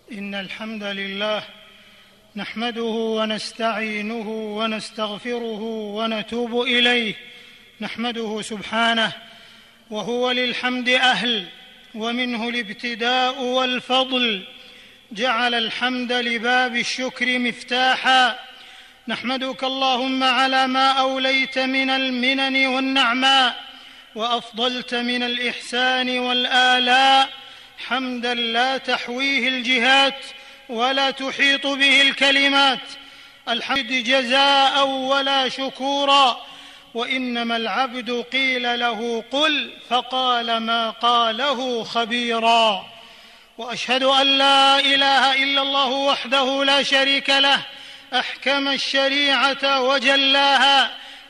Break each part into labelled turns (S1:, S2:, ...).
S1: إن الحمد لله نحمده ونستعينه ونستغفره ونتوب إليه. نحمده سبحانه وهو للحمد أهل، ومنه الابتداء والفضل، جعل الحمد لباب الشكر مفتاحا. نحمدك اللهم على ما أوليت من المنن والنعماء، وأفضلت من الإحسان والآلاء، حمدا لا تحويه الجهات ولا تحيط به الكلمات. الحمد جزاء ولا شكورا، وإنما العبد قيل له قل فقال ما قاله خبيرا. وأشهد أن لا إله إلا الله وحده لا شريك له، أحكم الشريعة وجلاها،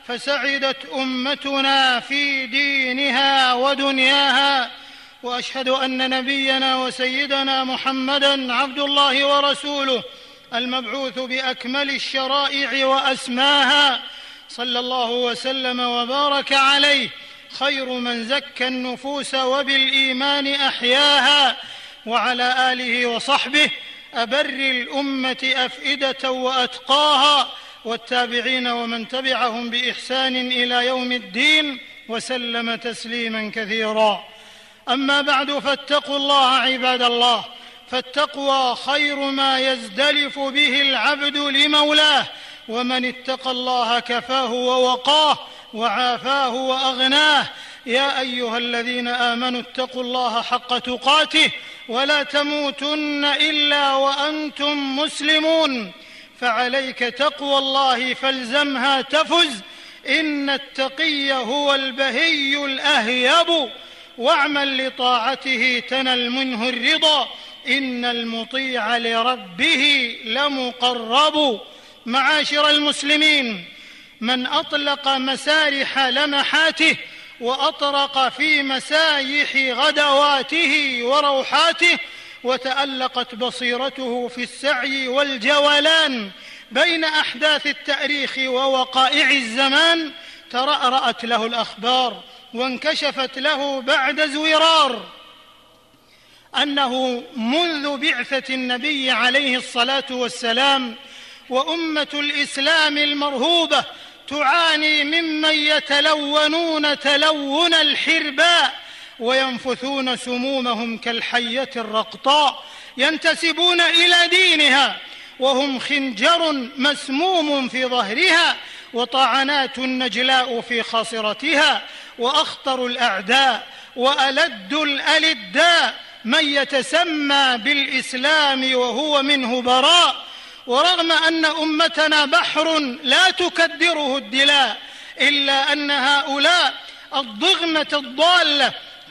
S1: فسعدت أمتنا في دينها ودنياها. وأشهد أن نبينا وسيدنا محمدًا عبد الله ورسوله، المبعوث بأكمل الشرائع وأسماها، صلى الله وسلم وبارك عليه، خير من زكى النفوس وبالإيمان أحياها، وعلى آله وصحبه أبر الأمة أفئدة وأتقاها، والتابعين ومن تبعهم بإحسان إلى يوم الدين، وسلم تسليما كثيرا. أما بعد، فاتقوا الله عباد الله، فالتقوى خير ما يزدلف به العبد لمولاه، ومن اتقى الله كفاه ووقاه وعافاه وأغناه. يا أيها الذين آمنوا اتقوا الله حق تقاته ولا تموتن إلا وأنتم مسلمون، فعليك تقوى الله فالزمها تفز. إن التقي هو البهي الأهيب، واعمل لطاعته تنل منه الرضا، إن المطيع لربه لمقرب. معاشر المسلمين، من أطلق مسارح لمحاته وأطرق في مسايح غدواته وروحاته، وتألقت بصيرته في السعي والجولان بين أحداث التاريخ ووقائع الزمان، ترأرأت له الأخبار وانكشفت له بعد زورار أنه منذ بعثة النبي عليه الصلاة والسلام وأمة الإسلام المرهوبة تعاني ممن يتلونون تلون الحرباء، وينفثون سمومهم كالحية الرقطاء، ينتسبون إلى دينها وهم خنجر مسموم في ظهرها، وطعنات نجلاء في خاصرتها، وأخطر الأعداء وألد الألداء من يتسمى بالإسلام وهو منه براء. ورغم أن أمتنا بحر لا تكدره الدلاء، إلا أن هؤلاء الضغمة الضالة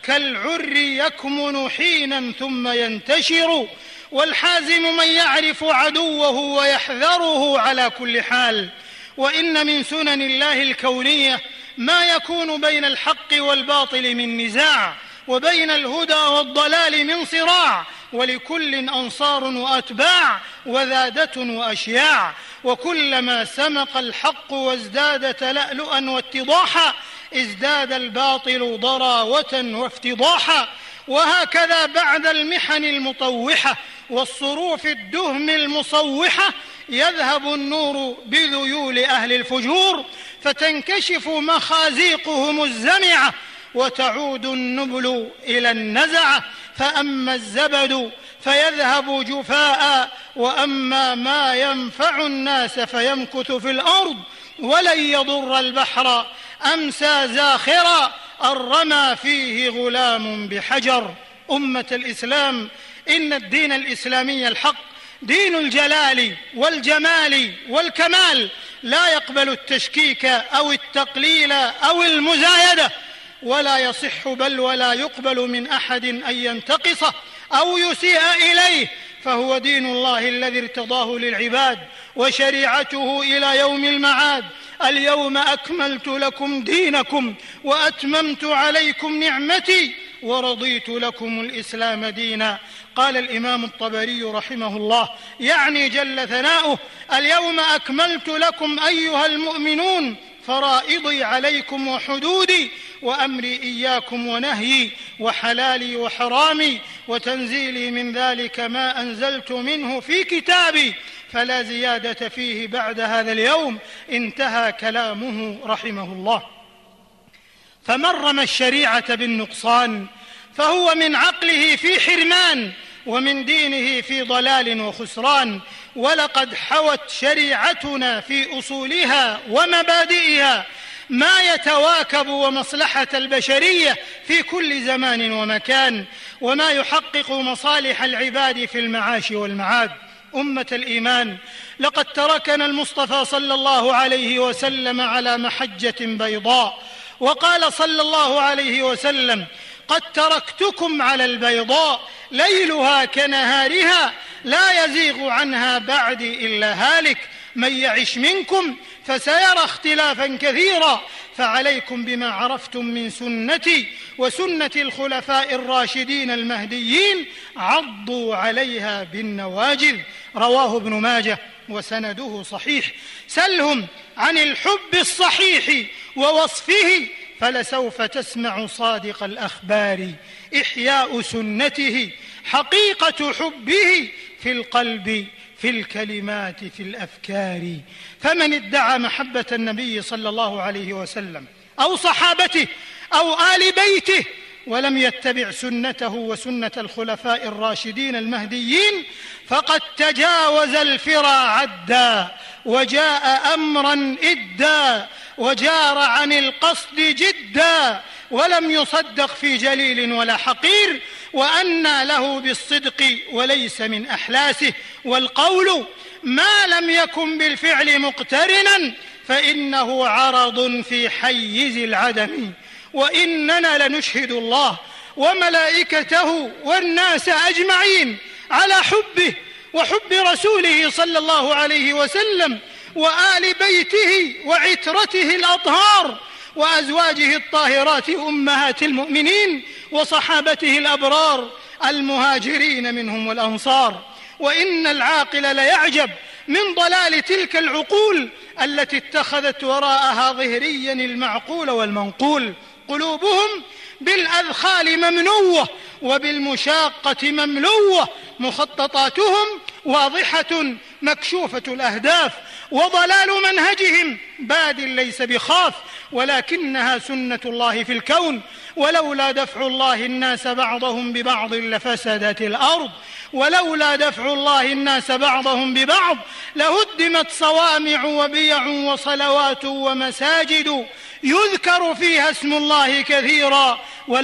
S1: كالعر يكمن حينا ثم ينتشر، والحازم من يعرف عدوه ويحذره على كل حال. وإن من سنن الله الكونية ما يكون بين الحق والباطل من نزاع، وبين الهدى والضلال من صراع، ولكل أنصار وأتباع وذادة وأشياع. وكلما سمق الحق وازداد تلألؤا واتضاحا، ازداد الباطل ضراوة وافتضاحا. وهكذا بعد المحن المطوحة والصروف الدهم المصوحة يذهب النور بذيول أهل الفجور، فتنكشف مخازيقهم الزمعة، وتعود النبل إلى النزعة. فأما الزبد فيذهب جفاء، وأما ما ينفع الناس فيمكث في الأرض. ولن يضر البحر أمسى زاخرا، الرمى فيه غلام بحجر. أمة الإسلام، إن الدين الإسلامي الحق دين الجلال والجمال والكمال، لا يقبل التشكيك أو التقليل أو المزايدة، ولا يصح بل ولا يقبل من أحد أن ينتقصه أو يسيء إليه، فهو دين الله الذي ارتضاه للعباد وشريعته إلى يوم المعاد. اليوم أكملت لكم دينكم وأتممت عليكم نعمتي ورضيت لكم الإسلام دينا. قال الإمام الطبري رحمه الله، يعني جل ثناؤه: اليوم أكملت لكم أيها المؤمنون فرائضي عليكم وحدودي، وأمري إياكم ونهيي، وحلالي وحرامي، وتنزيلي من ذلك ما أنزلت منه في كتابي فلا زيادة فيه بعد هذا اليوم. انتهى كلامه رحمه الله. فمن رمى الشريعة بالنقصان فهو من عقله في حرمان ومن دينه في ضلال وخسران. ولقد حوت شريعتنا في أصولها ومبادئها ما يتواكب ومصلحة البشرية في كل زمان ومكان، وما يحقق مصالح العباد في المعاش والمعاد. أمة الإيمان، لقد تركنا المصطفى صلى الله عليه وسلم على محجة بيضاء، وقال صلى الله عليه وسلم: قد تركتكم على البيضاء ليلها كنهارها لا يزيغ عنها بعدي إلا هالك، من يعش منكم فسيرى اختلافا كثيرا، فعليكم بما عرفتم من سنتي وسنة الخلفاء الراشدين المهديين، عضوا عليها بالنواجذ. رواه ابن ماجه وسنده صحيح. سلهم عن الحب الصحيح ووصفه فلسوف تسمع صادق الأخبار. إحياء سنته حقيقة حبه في القلب، في الكلمات، في الأفكار. فمن ادعى محبة النبي صلى الله عليه وسلم أو صحابته أو آل بيته ولم يتبع سنته وسنة الخلفاء الراشدين المهديين فقد تجاوز الفرى عدا، وجاء أمرا إدا، وجار عن القصد جدا، ولم يصدق في جليل ولا حقير، وأنى له بالصدق وليس من أحلاسه. والقول ما لم يكن بالفعل مقترنا فإنه عرض في حيز العدم. وإننا لنشهد الله وملائكته والناس أجمعين على حبه وحب رسوله صلى الله عليه وسلم وآل بيته وعترته الأطهار وأزواجه الطاهرات أمهات المؤمنين وصحابته الأبرار المهاجرين منهم والأنصار. وإن العاقل ليعجب من ضلال تلك العقول التي اتخذت وراءها ظهريا المعقول والمنقول. قلوبهم بالأذخال ممنوة وبالمشاقة مملوة، مخططاتهم واضحة مكشوفة الأهداف، وضلال منهجهم باد ليس بخاف، ولكنها سنة الله في الكون. ولولا دفع الله الناس بعضهم ببعض لفسدت الأرض، ولولا دفع الله الناس بعضهم ببعض لهدمت صوامع وبيع وصلوات ومساجد يذكر فيها اسم الله كثيرا،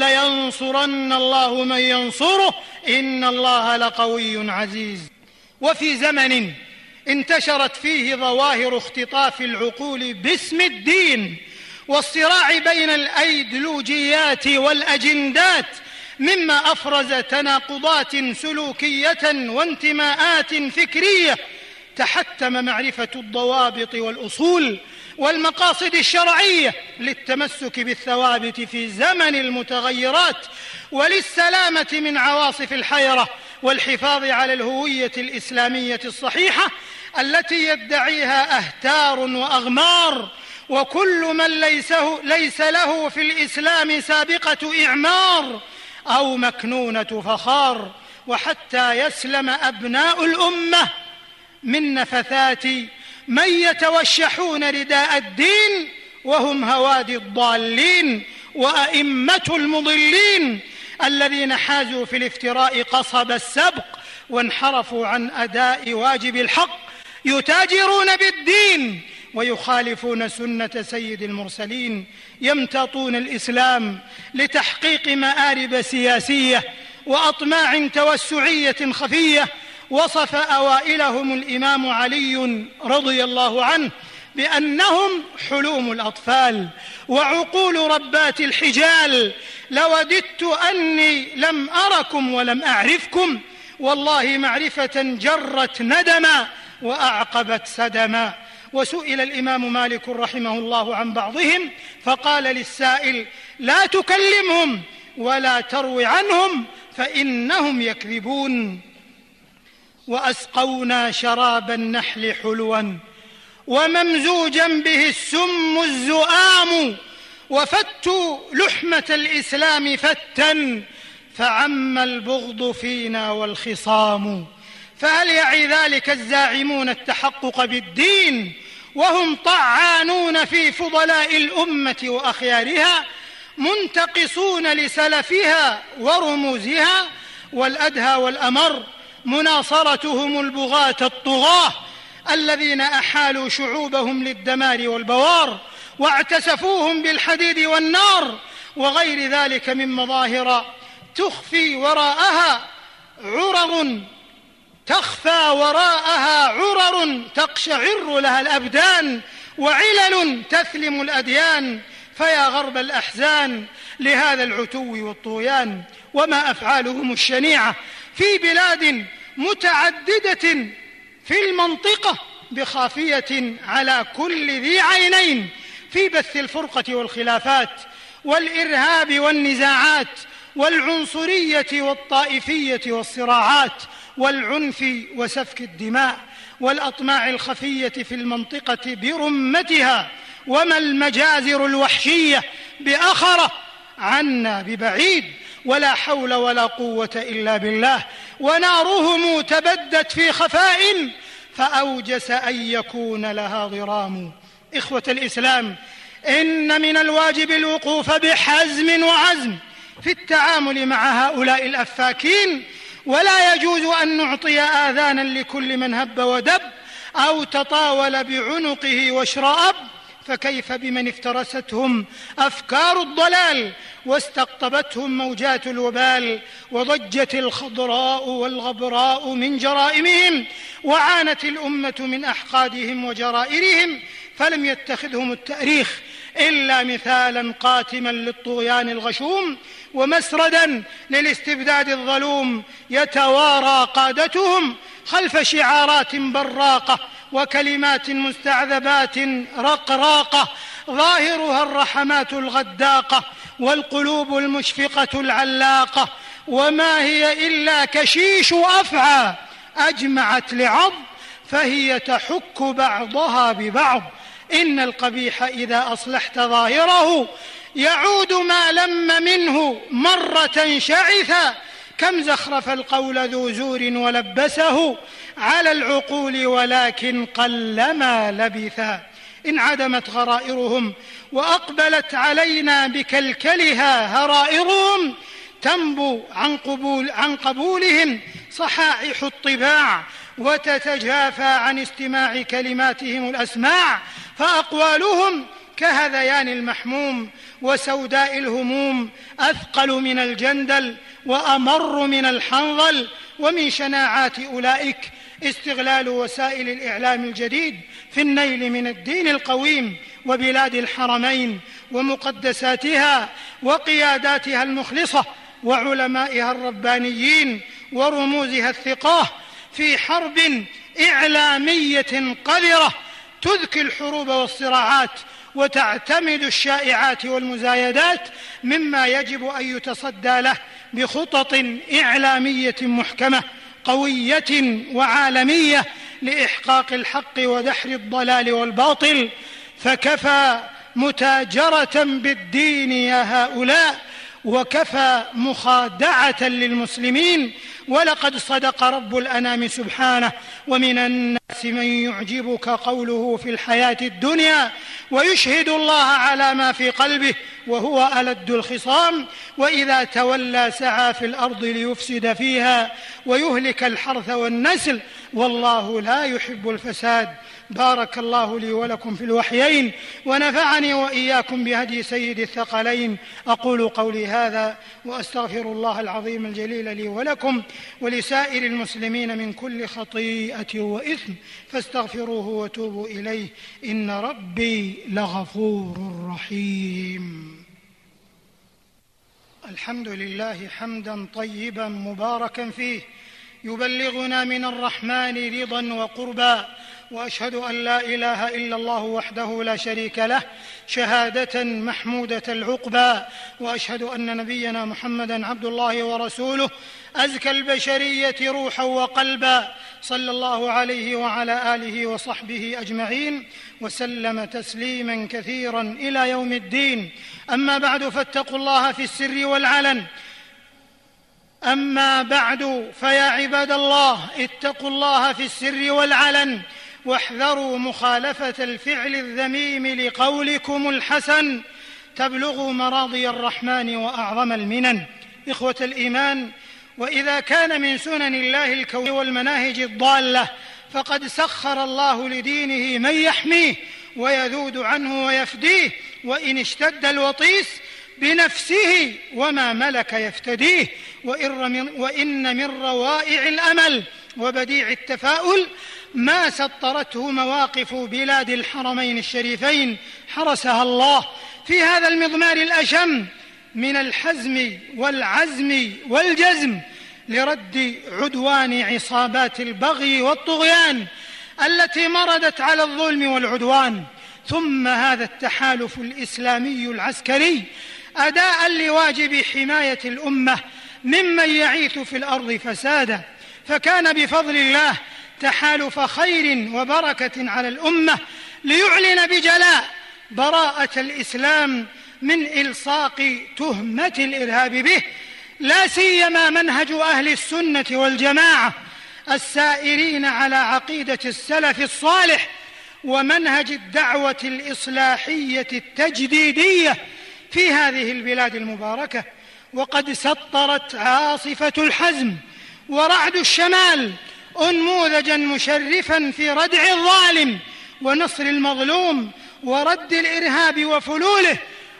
S1: ولينصرن الله من ينصره إن الله لقوي عزيز. وفي زمن انتشرت فيه ظواهر اختطاف العقول باسم الدين والصراع بين الأيديولوجيات والأجندات، مما أفرز تناقضات سلوكية وانتماءات فكرية تحتم معرفة الضوابط والأصول والمقاصد الشرعية للتمسك بالثوابت في زمن المتغيرات وللسلامة من عواصف الحيرة والحفاظ على الهوية الإسلامية الصحيحة التي يدعيها أهتار وأغمار. وكل من ليس له في الإسلام سابقة إعمار أو مكنونة فخار، وحتى يسلم أبناء الأمة من نفثات من يتوشحون رداء الدين وهم هوادي الضالين وأئمة المضلين الذين حازوا في الافتراء قصب السبق وانحرفوا عن أداء واجب الحق، يتاجرون بالدين ويخالفون سنة سيد المرسلين، يمتطون الإسلام لتحقيق مآرب سياسية وأطماع توسعية خفية. وصف أوائلهم الإمام علي رضي الله عنه بأنهم حلوم الأطفال وعقول ربات الحجال. لوددت أني لم أركم ولم أعرفكم، والله معرفة جرت ندما وأعقبت سدما. وسئل الإمام مالك رحمه الله عن بعضهم فقال للسائل: لا تكلمهم ولا تروي عنهم فإنهم يكذبون. وأسقونا شراب النحل حلوا وممزوجا به السم الزؤام، وفتوا لحمة الإسلام فتا فعم البغض فينا والخصام. فهل يعي ذلك الزاعمون التحقق بالدين وهم طعانون في فضلاء الأمة وأخيارها، منتقصون لسلفها ورموزها؟ والأدهى والأمر مناصرتهم البغاة الطغاة الذين أحالوا شعوبهم للدمار والبوار واعتسفوهم بالحديد والنار وغير ذلك من مظاهر تخفى وراءها عرر تقشعر لها الأبدان وعلل تثلم الأديان. فيا غرب الأحزان لهذا العتو والطغيان، وما أفعالهم الشنيعة في بلاد متعددة في المنطقة بخافية على كل ذي عينين في بث الفرقة والخلافات والإرهاب والنزاعات والعنصرية والطائفية والصراعات والعنف وسفك الدماء والأطماع الخفية في المنطقة برمتها، وما المجازر الوحشية بأخرة عنا ببعيد، ولا حول ولا قوة إلا بالله. ونارهم تبدت في خفاء فأوجس أن يكون لها ضرام. إخوة الإسلام، إن من الواجب الوقوف بحزم وعزم في التعامل مع هؤلاء الأفاكين، ولا يجوز أن نعطي آذانا لكل من هب ودب أو تطاول بعنقه واشرأب. فكيف بمن افترستهم أفكار الضلال واستقطبتهم موجات الوبال وضجت الخضراء والغبراء من جرائمهم وعانت الأمة من أحقادهم وجرائرهم، فلم يتخذهم التاريخ إلا مثالا قاتما للطغيان الغشوم ومسردا للاستبداد الظلوم. يتوارى قادتهم خلف شعارات براقة وكلمات مستعذبات رقراقة ظاهرها الرحمات الغداقة والقلوب المشفقة العلاقة، وما هي إلا كشيش أفعى أجمعت لعض فهي تحك بعضها ببعض. إن القبيح إذا أصلحت ظاهره يعود ما لم منه مرة شعثا. كم زخرف القول ذو زور ولبسه على العقول ولكن قلما لبثا. انعدمت غرائرهم وأقبلت علينا بكلكلها هرائرهم، تنبو عن قبولهم صحائح الطباع وتتجافى عن استماع كلماتهم الأسماع، فأقوالهم كهذيان المحموم وسوداء الهموم، أثقل من الجندل وأمر من الحنظل. ومن شناعات أولئك استغلال وسائل الإعلام الجديد في النيل من الدين القويم وبلاد الحرمين ومقدساتها وقياداتها المخلصة وعلمائها الربانيين ورموزها الثقاه في حرب إعلامية قذرة تذكي الحروب والصراعات وتعتمد الشائعات والمزايدات، مما يجب أن يتصدى له بخطط إعلامية محكمة قوية وعالمية لإحقاق الحق ودحر الضلال والباطل. فكفى متاجرة بالدين يا هؤلاء، وكفى مخادعة للمسلمين. ولقد صدق رب الأنام سبحانه: ومن الناس من يعجبك قوله في الحياة الدنيا ويشهد الله على ما في قلبه وهو ألد الخصام، وإذا تولى سعى في الأرض ليفسد فيها ويهلك الحرث والنسل والله لا يحب الفساد. بارك الله لي ولكم في الوحيين ونفعني وإياكم بهدي سيد الثقلين. أقول قولي هذا وأستغفر الله العظيم الجليل لي ولكم ولسائر المسلمين من كل خطيئة وإثم، فاستغفروه وتوبوا إليه إن ربي لغفور رحيم. الحمد لله حمدا طيبا مباركا فيه، يبلغنا من الرحمن رضا وقربا، وأشهد أن لا إله إلا الله وحده لا شريك له شهادة محمودة العقبى، وأشهد أن نبينا محمدا عبد الله ورسوله أزكى البشرية روحا وقلبا، صلى الله عليه وعلى آله وصحبه أجمعين وسلم تسليما كثيرا إلى يوم الدين. أما بعد، فاتقوا الله في السر والعلن أما بعد، فيا عباد الله، اتقوا الله في السر والعلن، واحذروا مخالفة الفعل الذميم لقولكم الحسن، تبلغوا مراضي الرحمن وأعظم المنن. إخوة الإيمان، وإذا كان من سنن الله الكون والمناهج الضالة، فقد سخر الله لدينه من يحميه ويذود عنه ويفديه، وإن اشتد الوطيس بنفسه وما ملك يفتديه. وإن من روائع الأمل وبديع التفاؤل ما سطرته مواقف بلاد الحرمين الشريفين حرسها الله في هذا المضمار الأشم من الحزم والعزم والجزم لرد عدوان عصابات البغي والطغيان التي مردت على الظلم والعدوان. ثم هذا التحالف الإسلامي العسكري أداء لواجب حماية الأمة ممن يعيث في الأرض فسادا، فكان بفضل الله تحالف خير وبركة على الأمة ليعلن بجلاء براءة الإسلام من إلصاق تهمة الإرهاب به، لا سيما منهج أهل السنة والجماعة السائرين على عقيدة السلف الصالح ومنهج الدعوة الإصلاحية التجديدية في هذه البلاد المباركة. وقد سطرت عاصفة الحزم ورعد الشمال أنموذجا مشرفا في ردع الظالم ونصر المظلوم ورد الإرهاب وفلوله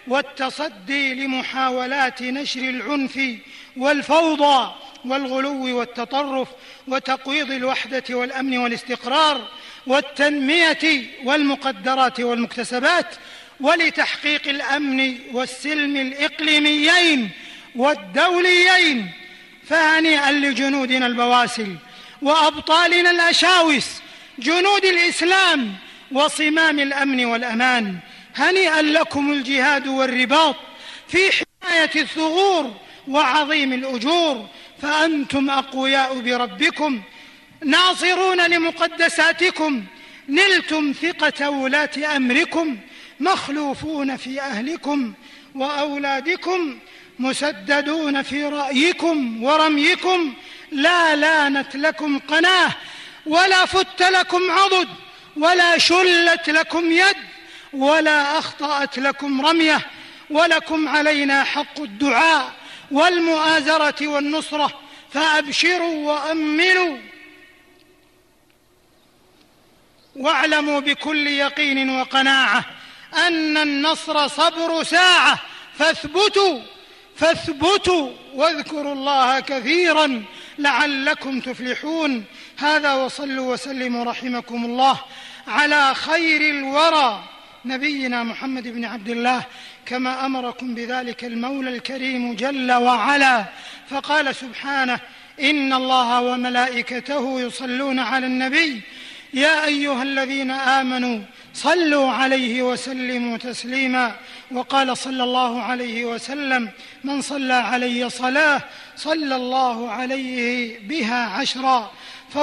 S1: والتصدي لمحاولات نشر العنف والفوضى والغلو والتطرف وتقويض الوحدة والأمن والاستقرار والتنمية والمقدرات والمكتسبات، ولتحقيق الأمن والسلم الإقليميين والدوليين. فهنيئا لجنودنا البواسل وأبطالنا الأشاوس، جنود الإسلام وصمام الأمن والأمان. هنيئا لكم الجهاد والرباط في حماية الثغور وعظيم الأجور، فأنتم أقوياء بربكم ناصرون لمقدساتكم، نلتم ثقة ولاة أمركم، مخلوفون في أهلكم وأولادكم، مسددون في رأيكم ورميكم، لا لانت لكم قناه ولا فت لكم عضد ولا شلت لكم يد ولا أخطأت لكم رمية، ولكم علينا حق الدعاء والمؤازرة والنصرة، فأبشروا وأمنوا واعلموا بكل يقين وقناعة أن النصر صبر ساعة، فاثبتوا واذكروا الله كثيرا لعلكم تفلحون. هذا، وصلوا وسلموا رحمكم الله على خير الورى نبينا محمد بن عبد الله كما أمركم بذلك المولى الكريم جل وعلا، فقال سبحانه: إن الله وملائكته يصلون على النبي يا أيها الذين آمنوا صلوا عليه وسلموا تسليما. وقال صلى الله عليه وسلم: من صلى علي صلاة صلى الله عليه بها 10.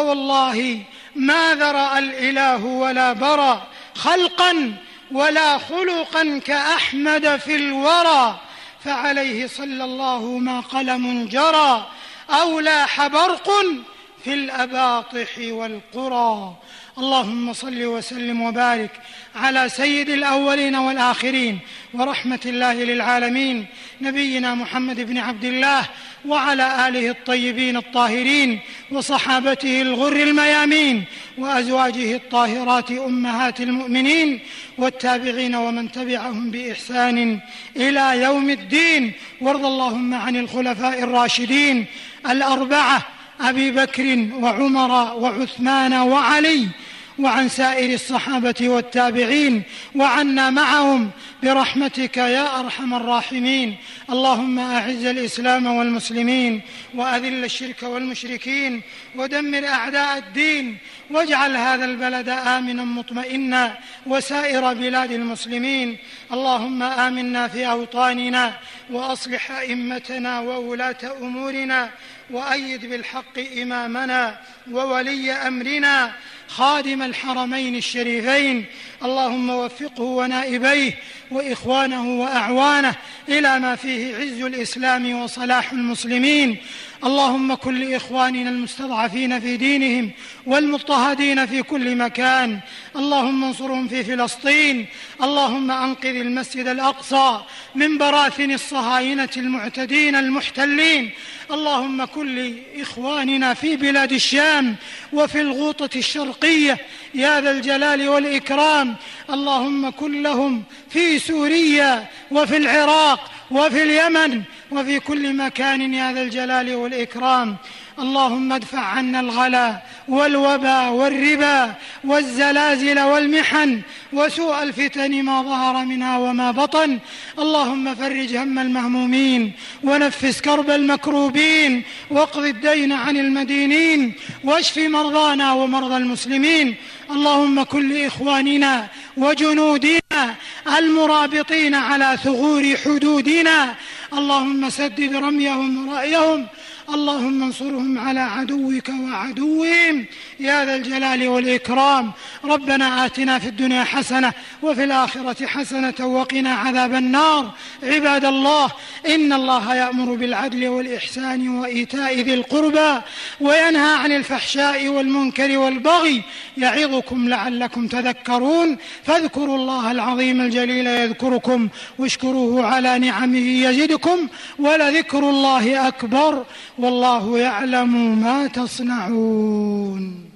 S1: فوالله ما ذرأ الإله ولا برى خلقا ولا خلقا كأحمد في الورى، فعليه صلى الله ما قلم جرى أو لاح برق في الأباطح والقرى. اللهم صل وسلم وبارك على سيد الأولين والآخرين ورحمة الله للعالمين نبينا محمد بن عبد الله وعلى آله الطيبين الطاهرين وصحابته الغر الميامين وأزواجه الطاهرات أمهات المؤمنين والتابعين ومن تبعهم بإحسان إلى يوم الدين. وارض اللهم عن الخلفاء الراشدين الأربعة أبي بكر وعمر وعثمان وعلي، وعن سائر الصحابة والتابعين، وعنا معهم برحمتك يا أرحم الراحمين. اللهم أعز الإسلام والمسلمين وأذل الشرك والمشركين ودمر أعداء الدين، واجعل هذا البلد آمنا مطمئنا وسائر بلاد المسلمين. اللهم آمنا في أوطاننا وأصلح أئمتنا وولاة أمورنا، وأيد بالحق إمامنا وولي أمرنا خادم الحرمين الشريفين. اللهم وفقه ونائبيه وإخوانه وأعوانه إلى ما فيه عز الإسلام وصلاح المسلمين. اللهم كن لإخواننا المستضعفين في دينهم والمضطهدين في كل مكان، اللهم انصرهم في فلسطين، اللهم أنقذ المسجد الأقصى من براثن الصهاينة المعتدين المحتلين، اللهم كن لإخواننا في بلاد الشام وفي الغوطة الشرقية يا ذا الجلال والإكرام، اللهم كن لهم في سوريا وفي العراق وفي اليمن وفي كل مكان يا ذا الجلال والإكرام. اللهم ادفع عنا الغلا والوبا والربا والزلازل والمحن وسوء الفتن ما ظهر منها وما بطن، اللهم فرج هم المهمومين ونفس كرب المكروبين واقض الدين عن المدينين واشف مرضانا ومرضى المسلمين. اللهم كن لإخواننا وجنودنا المرابطين على ثغور حدودنا، اللهم سدد رميهم ورأيهم، اللهم انصرهم على عدوك وعدوهم يا ذا الجلال والإكرام. ربنا آتنا في الدنيا حسنة وفي الآخرة حسنة وقنا عذاب النار. عباد الله، إن الله يأمر بالعدل والإحسان وإيتاء ذي القربى وينهى عن الفحشاء والمنكر والبغي يعظكم لعلكم تذكرون، فاذكروا الله العظيم الجليل يذكركم واشكروه على نعمه يزدكم ولذكر الله أكبر والله يعلم ما تصنعون.